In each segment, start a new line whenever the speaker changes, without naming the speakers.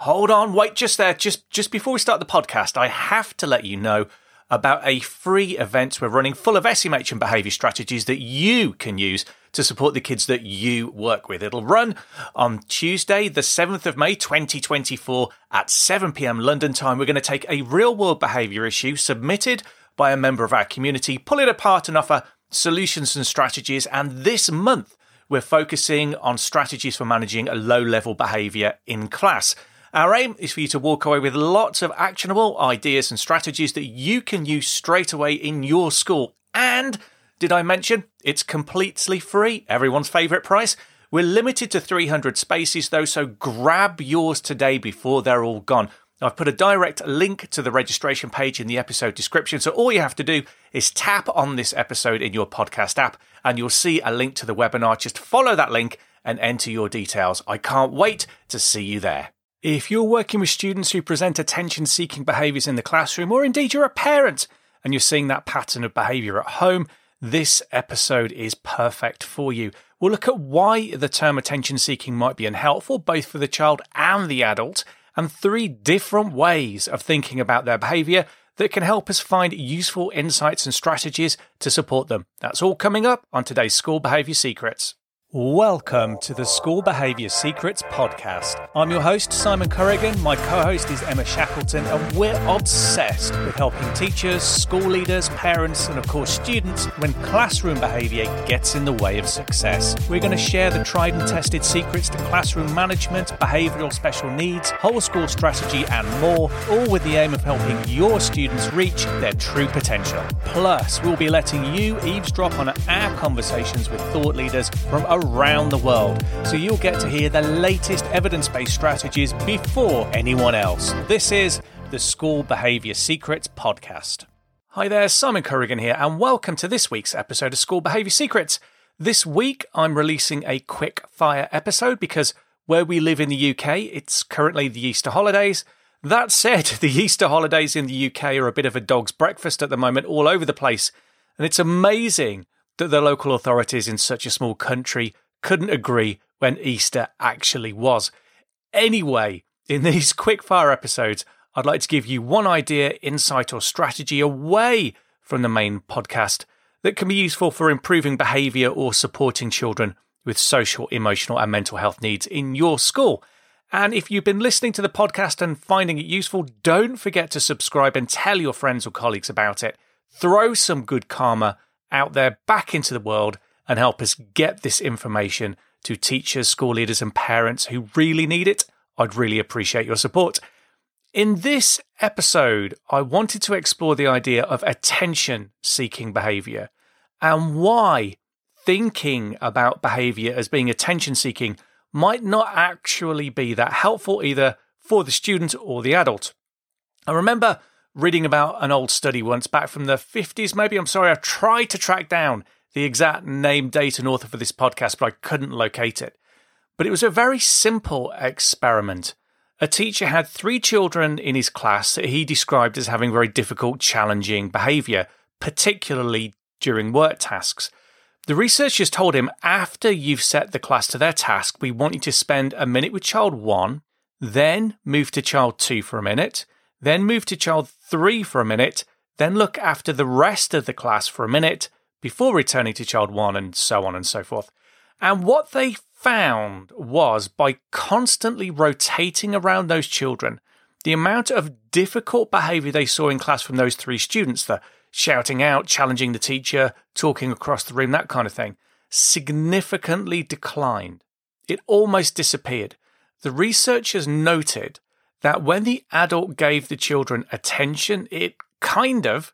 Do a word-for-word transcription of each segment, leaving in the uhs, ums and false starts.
hold on, wait just there. Just, just before we start the podcast, I have to let you know about a free event we're running full of S M H and behaviour strategies that you can use to support the kids that you work with. It'll run on Tuesday, the seventh of May, twenty twenty-four at seven p.m. London time. We're going to take a real-world behaviour issue submitted by a member of our community, pull it apart and offer solutions and strategies. And this month, we're focusing on strategies for managing a low-level behaviour in class. Our aim is for you to walk away with lots of actionable ideas and strategies that you can use straight away in your school. And did I mention it's completely free? Everyone's favourite price. We're limited to three hundred spaces though, so grab yours today before they're all gone. I've put a direct link to the registration page in the episode description, so all you have to do is tap on this episode in your podcast app and you'll see a link to the webinar. Just follow that link and enter your details. I can't wait to see you there. If you're working with students who present attention-seeking behaviours in the classroom, or indeed you're a parent and you're seeing that pattern of behaviour at home, this episode is perfect for you. We'll look at why the term attention-seeking might be unhelpful, both for the child and the adult, and three different ways of thinking about their behaviour that can help us find useful insights and strategies to support them. That's all coming up on today's School Behaviour Secrets. Welcome to the School Behaviour Secrets podcast. I'm your host, Simon Corrigan. My co-host is Emma Shackleton, and we're obsessed with helping teachers, school leaders, parents, and of course students when classroom behaviour gets in the way of success. We're going to share the tried and tested secrets to classroom management, behavioural special needs, whole school strategy, and more, all with the aim of helping your students reach their true potential. Plus, we'll be letting you eavesdrop on our conversations with thought leaders from around the world, so you'll get to hear the latest evidence-based strategies before anyone else. This is the School Behaviour Secrets podcast. Hi there, Simon Corrigan here, and welcome to this week's episode of School Behaviour Secrets. This week, I'm releasing a quick fire episode because where we live in the U K, it's currently the Easter holidays. That said, the Easter holidays in the U K are a bit of a dog's breakfast at the moment all over the place, and it's amazing that the local authorities in such a small country couldn't agree when Easter actually was. Anyway, in these quick-fire episodes, I'd like to give you one idea, insight or strategy away from the main podcast that can be useful for improving behaviour or supporting children with social, emotional and mental health needs in your school. And if you've been listening to the podcast and finding it useful, don't forget to subscribe and tell your friends or colleagues about it. Throw some good karma out there back into the world and help us get this information to teachers, school leaders and parents who really need it. I'd really appreciate your support. In this episode, I wanted to explore the idea of attention-seeking behaviour and why thinking about behaviour as being attention-seeking might not actually be that helpful either for the student or the adult. I remember reading about an old study once back from the fifties, maybe. I'm sorry, I tried to track down the exact name, date and author for this podcast, but I couldn't locate it. But it was a very simple experiment. A teacher had three children in his class that he described as having very difficult, challenging behaviour, particularly during work tasks. The researchers told him, after you've set the class to their task, we want you to spend a minute with child one, then move to child two for a minute, then move to child three for a minute, then look after the rest of the class for a minute before returning to child one, and so on and so forth. And what they found was, by constantly rotating around those children, the amount of difficult behaviour they saw in class from those three students, the shouting out, challenging the teacher, talking across the room, that kind of thing, significantly declined. It almost disappeared. The researchers noted that when the adult gave the children attention, it kind of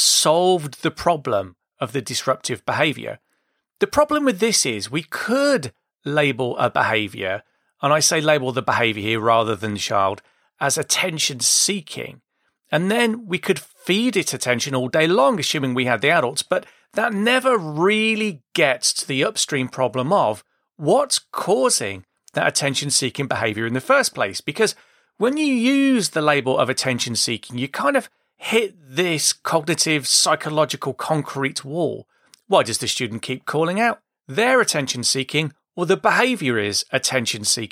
solved the problem of the disruptive behaviour. The problem with this is we could label a behaviour, and I say label the behaviour here rather than the child, as attention-seeking, and then we could feed it attention all day long, assuming we had the adults, but that never really gets to the upstream problem of what's causing that attention-seeking behaviour in the first place, because when you use the label of attention-seeking, you kind of hit this cognitive, psychological concrete wall. Why does the student keep calling out? They're attention-seeking, or the behaviour is attention-seeking.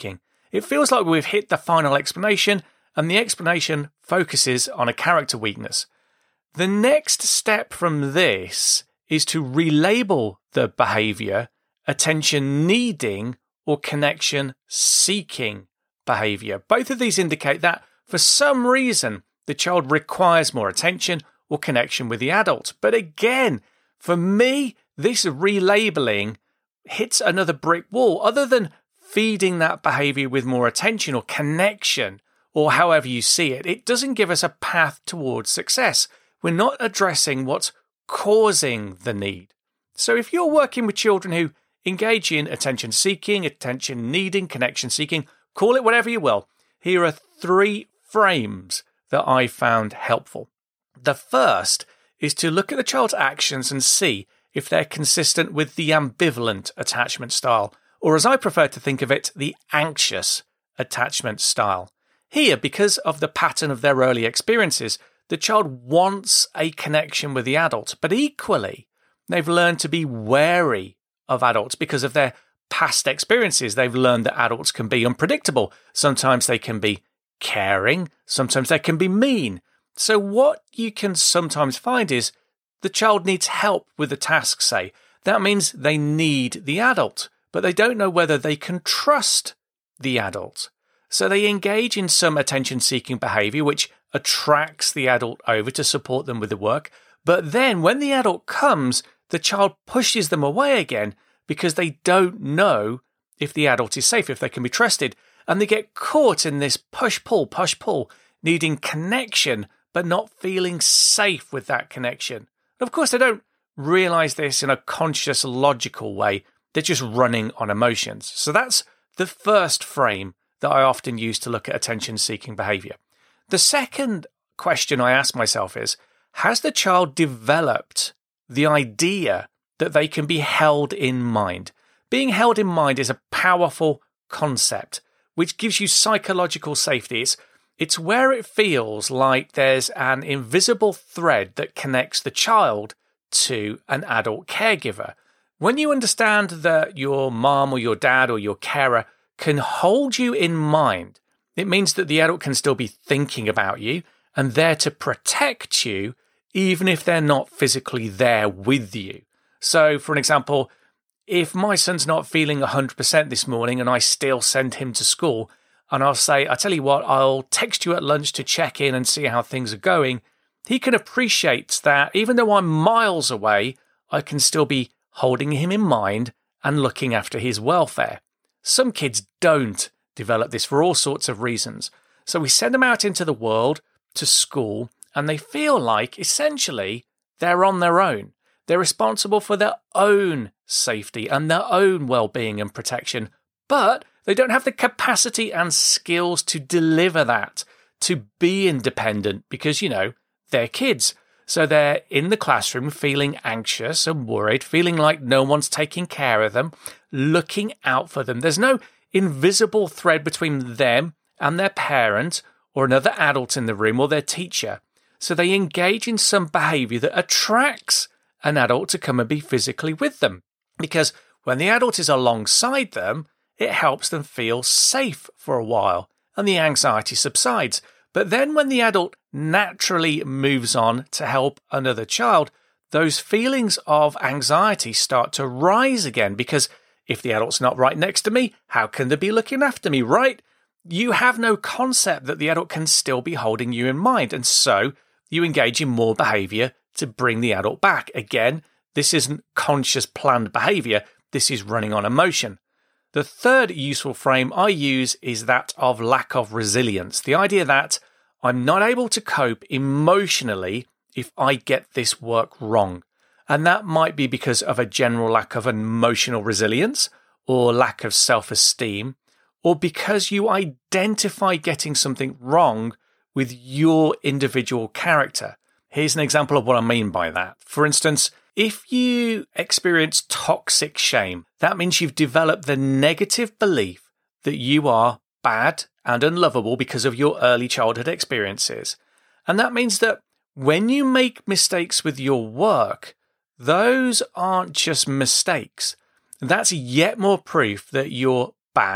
It feels like we've hit the final explanation, and the explanation focuses on a character weakness. The next step from this is to relabel the behaviour attention needing or connection seeking behaviour. Both of these indicate that for some reason the child requires more attention or connection with the adult. But again, for me, this relabeling hits another brick wall. Other than feeding that behaviour with more attention or connection, or however you see it, it doesn't give us a path towards success. We're not addressing what's causing the need. So if you're working with children who engage in attention seeking, attention needing, connection seeking, call it whatever you will, here are three frames that I found helpful. The first is to look at the child's actions and see if they're consistent with the ambivalent attachment style, or as I prefer to think of it, the anxious attachment style. Here, because of the pattern of their early experiences, the child wants a connection with the adult, but equally, they've learned to be wary of adults because of their past experiences. They've learned that adults can be unpredictable. Sometimes they can be caring, sometimes they can be mean. So what you can sometimes find is the child needs help with a task, say. That means they need the adult, but they don't know whether they can trust the adult. So they engage in some attention-seeking behaviour which attracts the adult over to support them with the work. But then when the adult comes, the child pushes them away again because they don't know if the adult is safe, if they can be trusted. And they get caught in this push-pull, push-pull, needing connection, but not feeling safe with that connection. Of course, they don't realise this in a conscious, logical way. They're just running on emotions. So that's the first frame that I often use to look at attention-seeking behaviour. The second question I ask myself is, has the child developed the idea that they can be held in mind? Being held in mind is a powerful concept which gives you psychological safety. It's, it's where it feels like there's an invisible thread that connects the child to an adult caregiver. When you understand that your mom or your dad or your carer can hold you in mind, it means that the adult can still be thinking about you and there to protect you, even if they're not physically there with you. So, for an example, if my son's not feeling one hundred percent this morning and I still send him to school, and I'll say, I tell you what, I'll text you at lunch to check in and see how things are going, he can appreciate that even though I'm miles away, I can still be holding him in mind and looking after his welfare. Some kids don't develop this for all sorts of reasons. So we send them out into the world, to school, and they feel like, essentially, they're on their own. They're responsible for their own safety and their own well-being and protection, but they don't have the capacity and skills to deliver that, to be independent, because, you know, they're kids. So they're in the classroom feeling anxious and worried, feeling like no one's taking care of them, looking out for them. There's no invisible thread between them and their parent or another adult in the room or their teacher. So they engage in some behaviour that attracts an adult to come and be physically with them. Because when the adult is alongside them, it helps them feel safe for a while and the anxiety subsides. But then when the adult naturally moves on to help another child, those feelings of anxiety start to rise again, because if the adult's not right next to me, how can they be looking after me, right? You have no concept that the adult can still be holding you in mind, and so you engage in more behaviour to bring the adult back. Again, this isn't conscious planned behaviour, this is running on emotion. The third useful frame I use is that of lack of resilience. The idea that I'm not able to cope emotionally if I get this work wrong. And that might be because of a general lack of emotional resilience or lack of self-esteem, or because you identify getting something wrong with your individual character. Here's an example of what I mean by that. For instance, if you experience toxic shame, that means you've developed the negative belief that you are bad and unlovable because of your early childhood experiences. And that means that when you make mistakes with your work, those aren't just mistakes. That's yet more proof that you're bad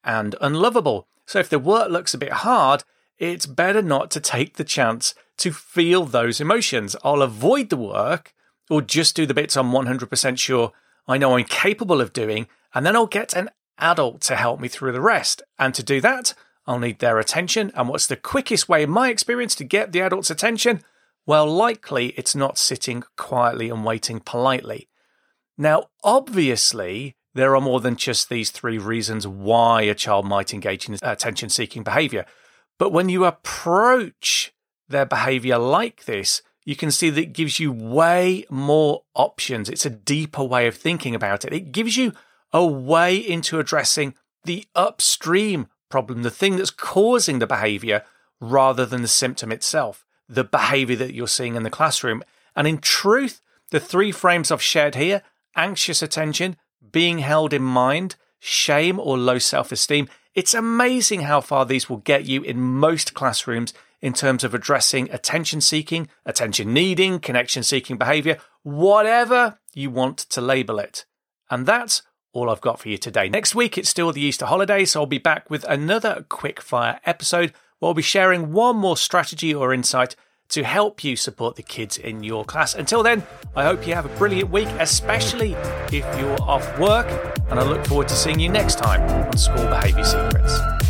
and unlovable. So if the work looks a bit hard, it's better not to take the chance to feel those emotions. I'll avoid the work or just do the bits I'm one hundred percent sure I know I'm capable of doing, and then I'll get an adult to help me through the rest. And to do that, I'll need their attention. And what's the quickest way, in my experience, to get the adult's attention? Well, likely it's not sitting quietly and waiting politely. Now, obviously, there are more than just these three reasons why a child might engage in attention-seeking behavior. But when you approach their behavior like this, you can see that it gives you way more options. It's a deeper way of thinking about it. It gives you a way into addressing the upstream problem, the thing that's causing the behavior, rather than the symptom itself, the behavior that you're seeing in the classroom. And in truth, the three frames I've shared here, anxious attention, being held in mind, shame or low self-esteem, it's amazing how far these will get you in most classrooms in terms of addressing attention-seeking, attention-needing, connection-seeking behavior, whatever you want to label it. And that's all I've got for you today. Next week, it's still the Easter holiday, so I'll be back with another quick-fire episode where I'll be sharing one more strategy or insight to help you support the kids in your class. Until then, I hope you have a brilliant week, especially if you're off work, and I look forward to seeing you next time on School Behaviour Secrets.